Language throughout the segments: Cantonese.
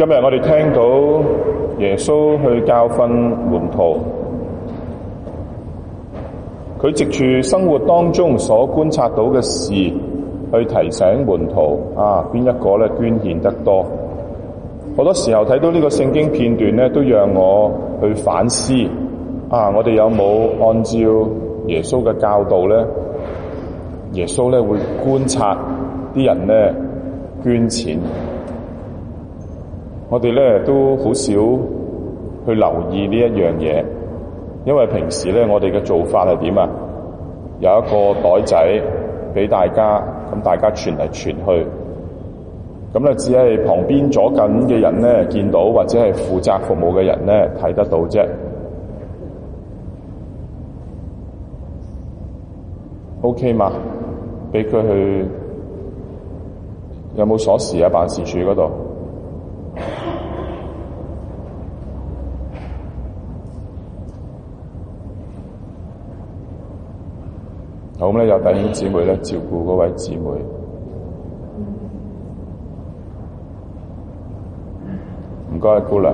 今日我哋聽到耶穌去教訓門徒，佢藉住生活當中所觀察到嘅事，去提醒門徒邊一個咧捐獻得多。好多時候睇到呢個聖經片段咧，都讓我去反思我哋有冇按照耶穌嘅教導咧？耶穌咧會觀察啲人咧捐錢。我哋咧都好少去留意呢一樣嘢，因為平時咧我哋嘅做法係點啊？有一個袋仔俾大家，咁大家傳嚟傳去，咁咧只係旁邊左近嘅人咧見到，或者係負責服務嘅人咧睇得到啫。OK 嘛？俾佢去，有冇鎖匙啊？辦事處嗰度。好，咁咧有弟兄姊妹咧照顧嗰位姊妹。唔該，姑娘。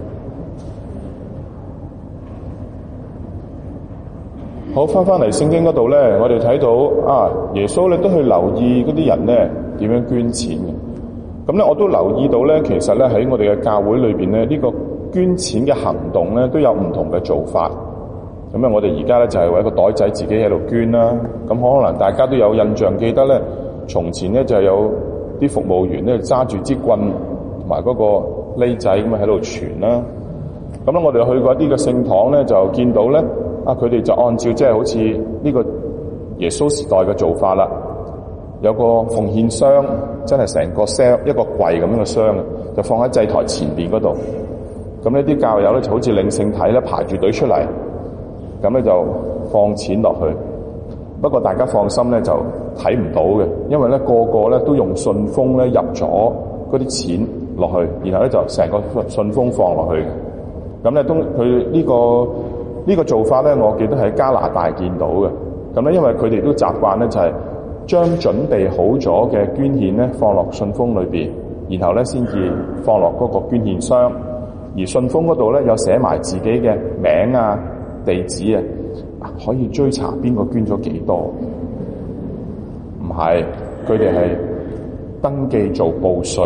好，翻嚟聖經嗰度咧，我哋睇到耶穌咧都去留意嗰啲人咧點樣捐錢嘅。咁咧我都留意到咧，其實咧喺我哋嘅教會裏邊咧，呢個捐錢嘅行動咧都有唔同嘅做法。咁我哋而家咧就係為一個袋仔自己喺度捐啦。咁可能大家都有印象，記得咧，從前咧就有啲服務員咧揸住支棍同埋嗰個呢仔咁喺度傳啦。咁咧我哋去過一啲嘅聖堂咧，就見到咧佢哋就按照即係好似呢個耶穌時代嘅做法啦，有個奉獻箱，真係成個 cell 一個櫃咁樣嘅箱，就放喺祭台前邊嗰度。咁呢啲教友咧就好似領聖體咧排住隊出嚟。咁咧就放錢落去，不過大家放心咧就睇唔到嘅，因為咧個個咧都用信封咧入咗嗰啲錢落去，然後咧就成個信封放落去嘅。咁咧都佢呢個做法咧，我記得喺加拿大見到嘅。咁咧因為佢哋都習慣咧就係將準備好咗嘅捐獻咧放落信封裏邊，然後咧先至放落嗰個捐獻箱，而信封嗰度咧有寫埋自己嘅名地址可以追查邊個捐咗幾多。唔係，佢哋係登記做報稅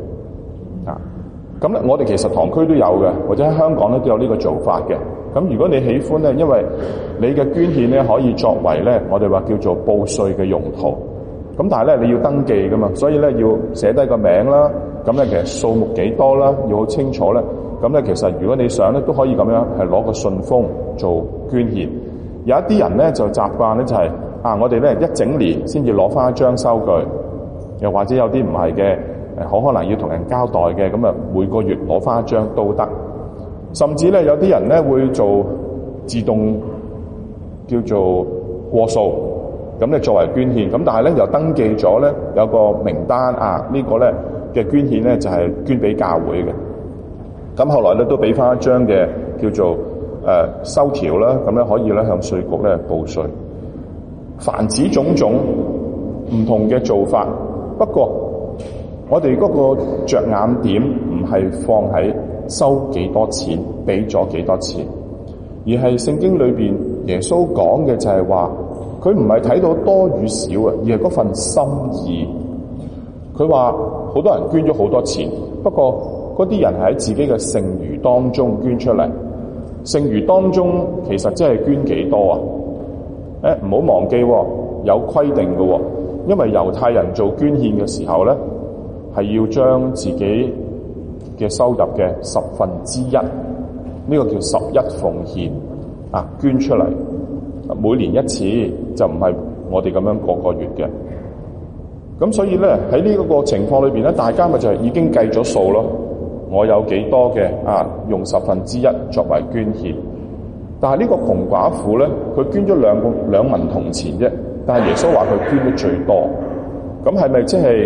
咁咧我哋其實堂區都有嘅，或者喺香港咧都有呢個做法嘅。咁如果你喜歡咧，因為你嘅捐獻咧可以作為咧我哋話叫做報稅嘅用途，咁但係咧你要登記噶嘛，所以咧要寫低個名啦，咁咧其實數目幾多啦，要好清楚咧。咁咧，其實如果你想咧，都可以咁樣係攞個信封做捐獻。有一啲人咧就習慣咧就係我哋咧一整年先至攞翻一張收據，又或者有啲唔係嘅，好可能要同人交代嘅，咁啊每個月攞翻一張都得。甚至咧有啲人咧會做自動叫做過數，咁咧作為捐獻。咁但係咧又登記咗咧有個名單呢個咧嘅捐獻咧就係捐俾教會嘅。咁後來咧都俾翻一張嘅叫做收條啦，咁咧可以咧向稅局咧報稅。凡此種種唔同嘅做法，不過我哋嗰個着眼點唔係放喺收幾多錢，俾咗幾多錢，而係聖經裏邊耶穌講嘅就係話，佢唔係睇到多與少而係嗰份心意。佢話好多人捐咗好多錢，不過嗰啲人係喺自己嘅剩餘當中捐出嚟，剩餘當中其實即係捐幾多啊？唔好忘記有規定嘅，因為猶太人做捐獻嘅時候咧，係要將自己嘅收入嘅1/10，呢個叫11奉獻捐出嚟，每年一次，就唔係我哋咁樣個月嘅。咁所以咧喺呢個情況裏邊咧，大家咪就係已經計咗數咯。我有幾多嘅用1/10作為捐獻，但係呢個窮寡婦咧，佢捐咗兩文銅錢啫，但係耶穌話佢捐得最多，咁係咪即係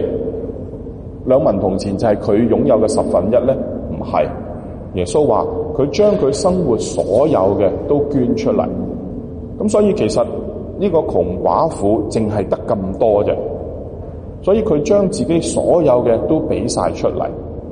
2文銅錢就係佢擁有嘅1/10咧？唔係，耶穌話佢將佢生活所有嘅都捐出嚟，咁所以其實呢個窮寡婦淨係得咁多啫，所以佢將自己所有嘅都俾晒出嚟。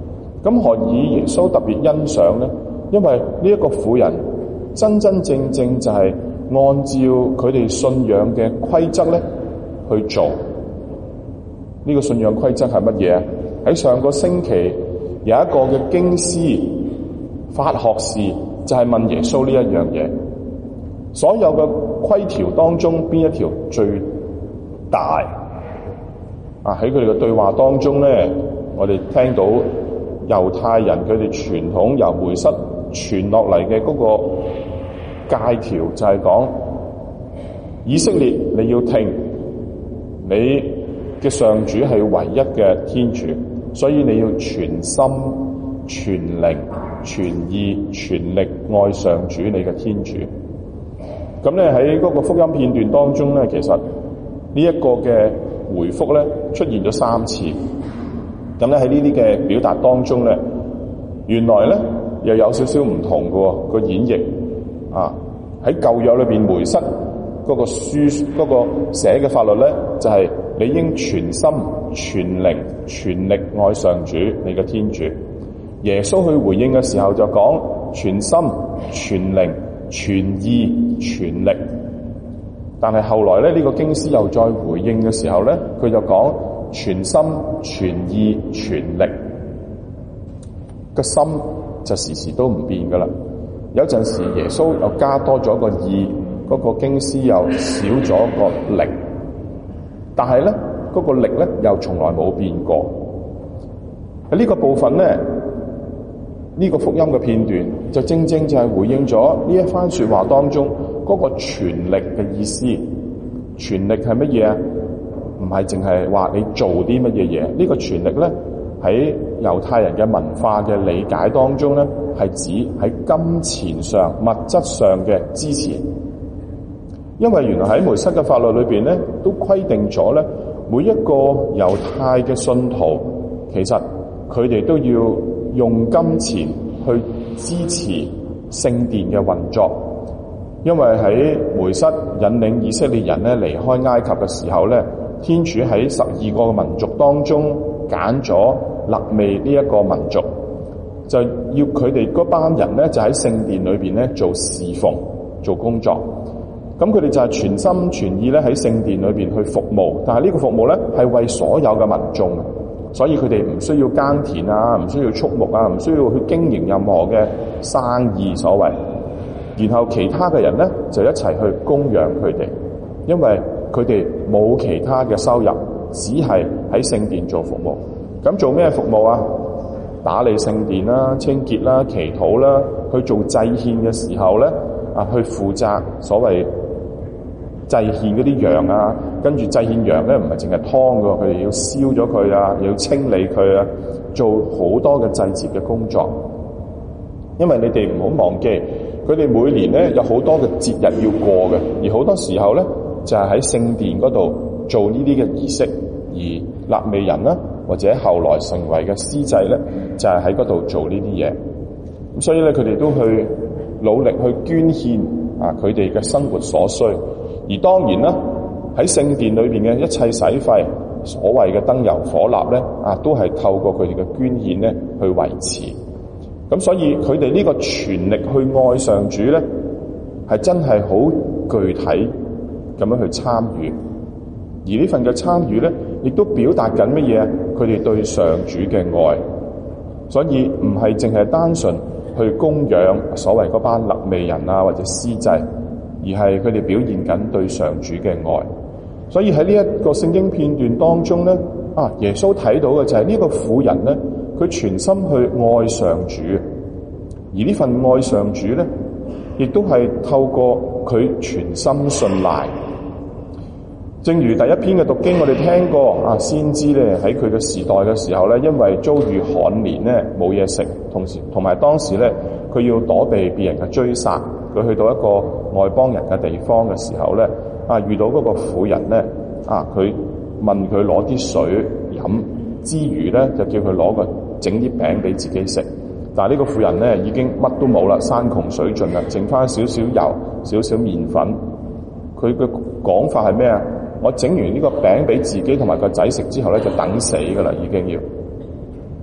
咁何以耶穌特別欣賞呢？因為呢一個婦人真真正正就係按照佢哋信仰嘅規則咧去做。呢個信仰規則係乜嘢啊？喺上個星期有一個嘅經師法學士就係問耶穌呢一樣嘢，所有嘅規條當中邊一條最大？喺佢哋嘅對話當中咧，我哋聽到猶太人佢哋傳統由梅瑟傳落嚟嘅嗰個戒條就係講以色列你要聽，你嘅上主係唯一嘅天主，所以你要全心、全靈、全意、全力愛上主你嘅天主。咁咧喺嗰個福音片段當中咧，其實呢一個嘅回覆咧出現咗3次。咁咧喺呢啲嘅表達當中咧，原來咧又有少少唔同嘅個演繹。喺舊約裏邊梅瑟嗰個書嗰個寫嘅法律咧，就係你應全心、全靈、全力愛上主你嘅天主。耶穌去回應嘅時候就講全心、全靈、全意、全力。但係後來咧呢個經師又再回應嘅時候咧，佢就講全心、全意、全力。個心就時時都唔變噶啦。有陣時耶穌又加多咗個意，嗰個經師又少咗個力，但係咧嗰個力咧又從來冇變過。喺呢個部分咧，呢個福音嘅片段就正正就係回應咗呢一番說話當中嗰個全力嘅意思。全力係乜嘢啊？唔係淨係話你做啲乜嘢嘢。呢個全力咧喺猶太人嘅文化嘅理解當中咧，係指喺金錢上、物質上嘅支持。因為原來喺梅瑟嘅法律裏邊咧，都規定咗咧，每一個猶太嘅信徒其實佢哋都要用金錢去支持聖殿嘅運作。因為喺梅瑟引領以色列人咧離開埃及嘅時候咧，天主喺12個民族當中揀咗肋未呢一個民族，就要佢哋嗰班人咧就喺聖殿裏邊咧做侍奉、做工作。咁佢哋就係全心全意咧喺聖殿裏邊去服務，但係呢個服務咧係為所有嘅民眾，所以佢哋唔需要耕田啊，唔需要畜牧啊，唔需要去經營任何嘅生意所謂。然後其他嘅人咧就一齊去供養佢哋，因為佢哋冇其他嘅收入，只係喺聖殿做服務。咁做咩服務啊？打理聖殿啦、清潔啦、祈禱啦，去做祭獻嘅時候咧去負責所謂祭獻嗰啲羊啊，跟住祭獻羊咧唔係淨係劏㗎，佢哋要燒咗佢啊，又要清理佢啊，做好多嘅祭祀嘅工作。因為你哋唔好忘記，佢哋每年咧有好多嘅節日要過嘅，而好多時候咧就係喺聖殿嗰度做呢啲嘅儀式，而肋未人啦或者後來成為嘅司祭咧就係喺嗰度做呢啲嘢。咁所以咧佢哋都去努力去捐獻佢哋嘅生活所需。而當然啦，喺聖殿裏邊嘅一切使費，所謂嘅燈油火蠟咧都係透過佢哋嘅捐獻咧去維持。咁所以佢哋呢個全力去愛上主咧，係真係好具體咁樣去參與。而呢份嘅參與咧，亦都表達緊乜嘢？佢哋對上主嘅愛。所以唔係淨係單純去供養所謂嗰班肋未人或者司祭，而係佢哋表現緊對上主嘅愛。所以喺呢一個聖經片段當中咧，耶穌睇到嘅就係呢個婦人咧，佢全心去愛上主，而呢份愛上主咧，亦都係透過佢全心信賴。正如第一篇嘅讀經，我哋聽過先知咧喺佢嘅時代嘅時候咧，因為遭遇旱年咧冇嘢食，同埋當時咧佢要躲避別人嘅追殺，佢去到一個外邦人嘅地方嘅時候咧，遇到嗰個婦人咧，佢問佢攞啲水飲之餘咧，就叫佢整啲餅俾自己食。但係呢個婦人咧已經乜都冇啦，山窮水盡啦，剩翻少少油、少少麵粉。佢嘅講法係咩啊？我整完呢個餅俾自己同埋個仔食之後咧，就等死噶啦，已經要。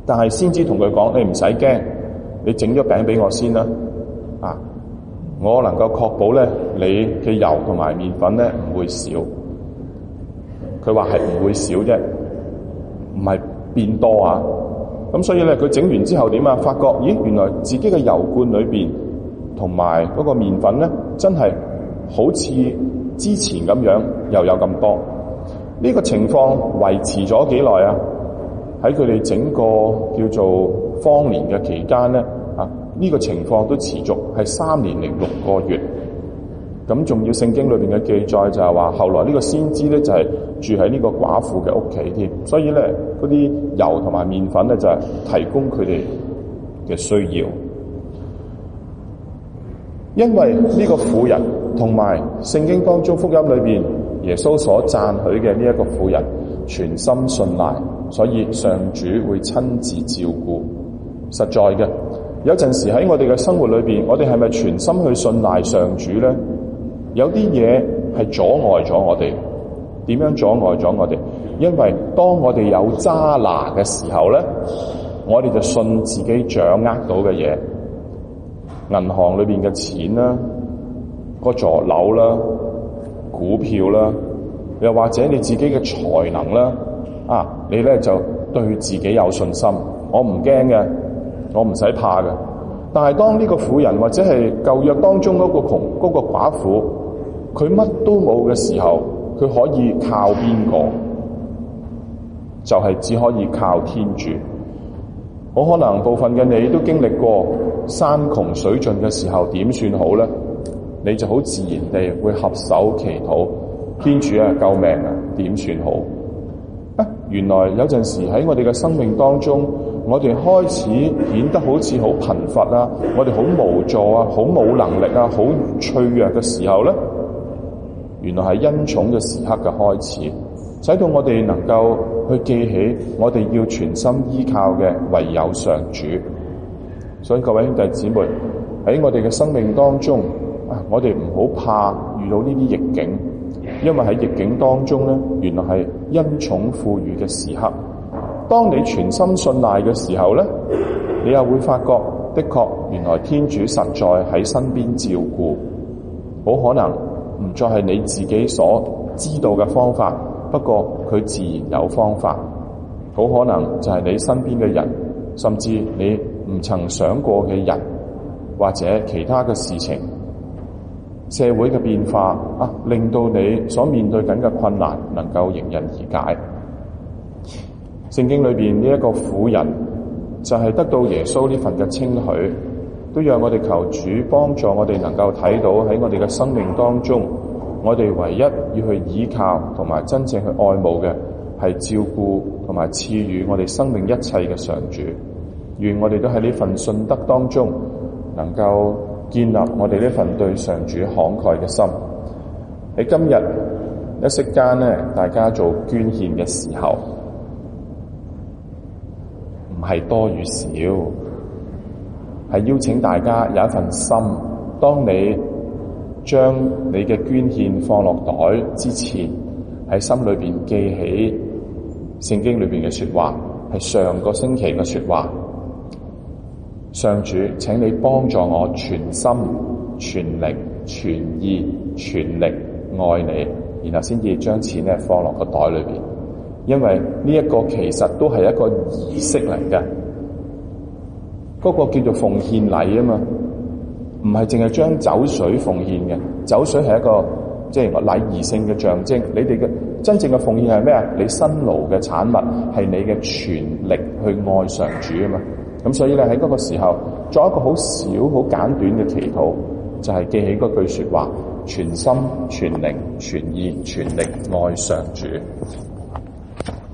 但係先知同佢講：你唔使驚，你整咗餅俾我先啦。我能夠確保咧，你嘅油同埋麵粉咧唔會少。佢話係唔會少啫，唔係變多啊。咁所以咧，佢整完之後點啊？發覺咦，原來自己嘅油罐裏邊同埋嗰個麵粉咧，真係好似之前咁樣又有咁多。呢個情況維持咗幾耐啊？喺佢哋整個叫做荒年嘅期間咧，呢個情況都持續係3年零6個月。咁仲要聖經裏邊嘅記載就係話，後來呢個先知咧就係住喺呢個寡婦嘅屋企添，所以咧嗰啲油同埋麵粉咧就係提供佢哋嘅需要。因為呢個婦人同埋聖經當中福音裏邊耶穌所讚許嘅呢一個婦人全心信賴，所以上主會親自照顧。實在嘅，有陣時喺我哋嘅生活裏邊，我哋係咪全心去信賴上主咧？有啲嘢係阻礙咗我哋。點樣阻礙咗我哋？因為當我哋有揸拿嘅時候咧，我哋就信自己掌握到嘅嘢，銀行裏邊嘅錢啦，個座樓啦，股票啦，又或者你自己嘅才能啦，你咧就對自己有信心，我唔驚嘅，我唔使怕嘅。但係當呢個婦人或者係舊約當中嗰個寡婦，佢乜都冇嘅時候，佢可以靠邊個？就係只可以靠天主。好可能部分嘅你都經歷過山窮水盡嘅時候，點算好咧？你就好自然地會合手祈禱，天主啊，救命啊！點算好？原來有陣時喺我哋嘅生命當中，我哋開始顯得好似好貧乏啊，我哋好無助啊，好冇能力啊，好脆弱嘅時候咧，原來係恩寵嘅時刻嘅開始，使到我哋能夠去記起我哋要全心依靠嘅唯有上主。所以各位兄弟姊妹，喺我哋嘅生命當中，我哋唔好怕遇到呢啲逆境，因為喺逆境當中咧，原來係恩寵賦予嘅時刻。當你全心信賴嘅時候咧，你又會發覺的確原來天主實在喺身邊照顧。好可能唔再係你自己所知道嘅方法，不過佢自然有方法。好可能就係你身邊嘅人，甚至你唔曾想過嘅人，或者其他嘅事情，社會嘅變化令到你所面對緊嘅困難能夠迎刃而解。聖經裏邊呢一個婦人就係得到耶穌呢份嘅稱許，都讓我哋求主幫助我哋能夠睇到喺我哋嘅生命當中，我哋唯一要去依靠同埋真正去愛慕嘅係照顧同埋賜予我哋生命一切嘅上主。願我哋都喺呢份信德當中能夠建立我哋呢份對上主慷慨嘅心。喺今日一息間咧，大家做捐獻嘅時候，唔係多與少，係邀請大家有一份心。當你將你嘅捐獻放落袋之前，喺心裏邊記起聖經裏邊嘅說話，係上個星期嘅說話。上主，請你幫助我全心、全力、全意、全力愛你，然後先至將錢咧放落個袋裏邊。因為呢一個其實都係一個儀式嚟嘅，嗰個叫做奉獻禮啊嘛，唔係淨係將酒水奉獻嘅。酒水係一個即係禮儀性嘅象徵。你哋嘅真正嘅奉獻係咩啊？你辛勞嘅產物係你嘅全力去愛上主啊嘛。咁所以咧喺嗰個時候作一個好少好簡短嘅祈禱，就係記起嗰句說話：全心、全靈、全意、全力愛上主。